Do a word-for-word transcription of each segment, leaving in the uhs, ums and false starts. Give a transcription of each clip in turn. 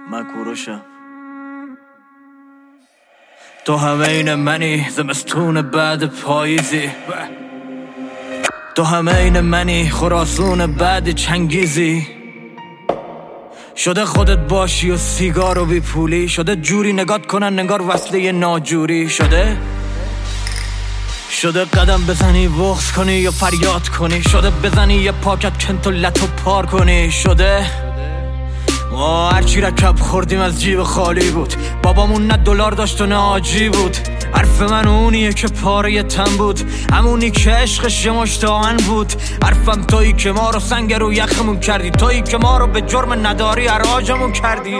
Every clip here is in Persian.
من کوروشم. تو همه این منی زمستون بعد پاییزی، تو همه این منی خراسون بعد چنگیزی. شده خودت باشی و سیگار و بی پولی، شده جوری نگات کنن نگار وصله ناجوری. شده شده قدم بزنی بغض کنی یا فریاد کنی، شده بزنی یه پاکت کنت و لتو پار کنی. شده ما هرچی رکب خوردیم از جیب خالی بود، بابامون نه دلار داشت و نه آجی بود. حرف من اونیه که پاره تن بود، همونی که عشقش یه مشتاقن بود. حرفم تویی که ما رو سنگ رو یخمون کردی، تویی که ما رو به جرم نداری اراجمون کردی.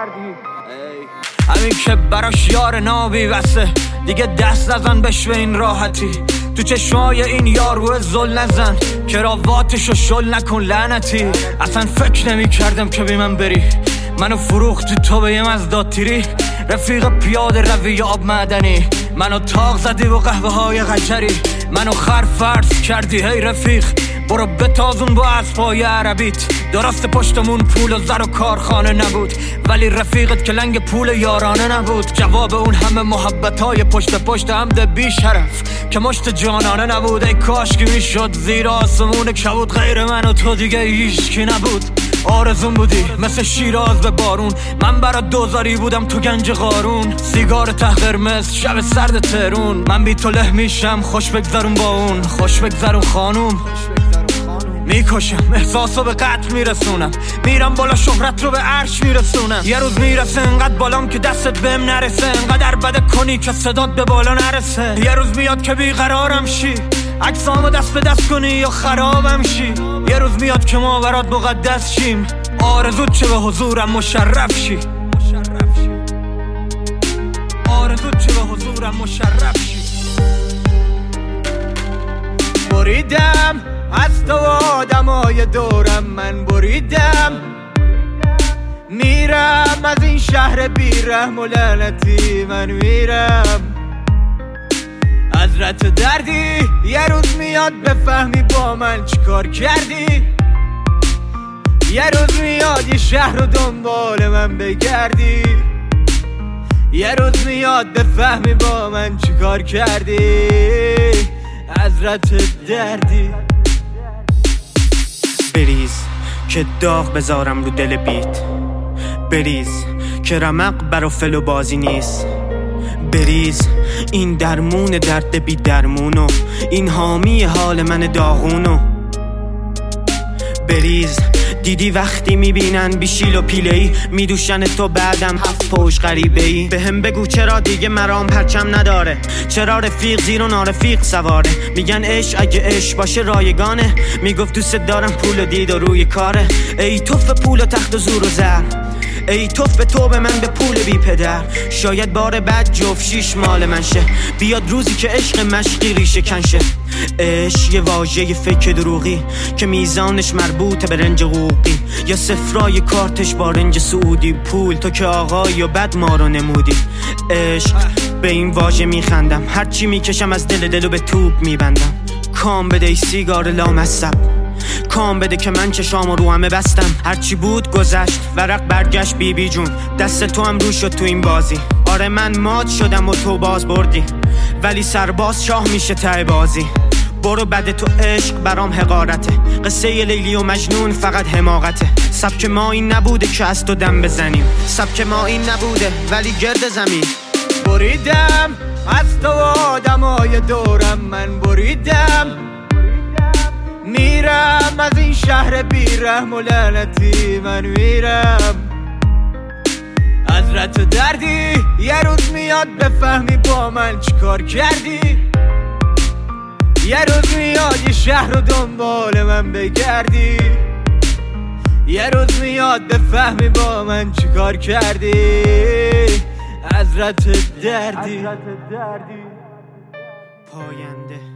همین که براش یار نابی بسه دیگه دست نزن بش به این راحتی. تو چشمای این یارو زل نزن، کراواتشو شل نکن لعنتی. اصلا فکر نمی کردم که بی من بری، منو فروختی تو به یه مزداد تیری. رفیق پیاده روی آب معدنی، منو تاق زدی و قهوه های غجری. منو خر فرض کردی هی رفیق، برو بتازون با اسبای عربیت. درست پشتمون پول و زر و کارخانه نبود، ولی رفیقت که لنگ پول یارانه نبود. جواب اون همه محبتای پشت پشت عمد بی شرف که مشت جانانه نبود. ای کاش که میشد زیر آسمون کبود، غیر من و تو دیگه هیچکی نبود. آرزون بودی مثل شیراز به بارون، من برات دوزاری بودم تو گنج قارون. سیگار ته قرمز شب سرد تهرون، من بی تو له میشم خوش بگذرون با اون. خوش بگذرون خانوم، میکشم احساسو به قتل میرسونم، میرم بالا شهرت رو به عرش میرسونم. یه روز میرسه انقدر بالام که دستت بهم نرسه، انقدر بده کنی که صدات به بالا نرسه. یه روز میاد که بیقرارم شی، عکسامو دست به دست کنی یا خرابم شی. یه روز میاد که ما برات مقدس شیم، آرزوت چه به حضورم مشرف شی. آرزوت چه به حضورم مشرف شی. بریدم از تو آدمای دورم، من بریدم میرم از این شهر بیرحم و لعنتی. من میرم از رت دردی، یه روز میاد بفهمی با من چیکار کردی. یه روز میاد یه شهر رو دنبال من بگردی، یه روز میاد بفهمی با من چیکار کردی. از رت دردی بریز که داغ بذارم رو دل بیت، بریز که رمق برا فلو بازی نیست. بریز این درمون درد بی درمونو، این حامی حال من داغونو. بریز دیدی وقتی میبینن بیشیل و پیلهی، میدوشن تو بعدم هفت پوش غریبه ای. به هم بگو چرا دیگه مرام پرچم نداره، چرا رفیق زیر و نارفیق سواره. میگن عشق اگه عشق باشه رایگانه، میگفت دوست دارم پول و دید و روی کاره. ای توف پول و تخت و زور و زر، ای توف به تو به من به پول بی پدر. شاید بار بعد جفت شیش مال من شه، بیاد روزی که عشق مشقی ریشه کنشه. عشق یه واژه فکر دروغی که میزانش مربوطه به رنج حقوقی، یا صفرای کارتش با رنج سعودی. پول تو که آقایی و بد ما رو نمودی. عشق به این واژه میخندم، هرچی میکشم از دل دلو به توپ میبندم. کام بده ای سیگار لامصب، کام بده که من چشامو رو همه بستم. هرچی بود گذشت ورق برگشت بی بی جون، دست تو هم رو شد تو این بازی. آره من مات شدم و تو باز بردی، ولی سرباز شاه میشه ته بازی. برو بده تو عشق برام حقارته، قصه لیلی و مجنون فقط حماقته. سبک ما این نبوده که از تو دم بزنیم، سبک ما این نبوده ولی گرد زمین. بریدم از تو آدمای دورم، من بریدم میرم از این شهر بیرحم و لعنتی. من میرم از رت دردی، یه روز میاد بفهمی با من چیکار کردی. یه روز میاد یه شهر رو دنبال من بگردی، یه روز میاد بفهمی با من چیکار کردی. از رت دردی پاینده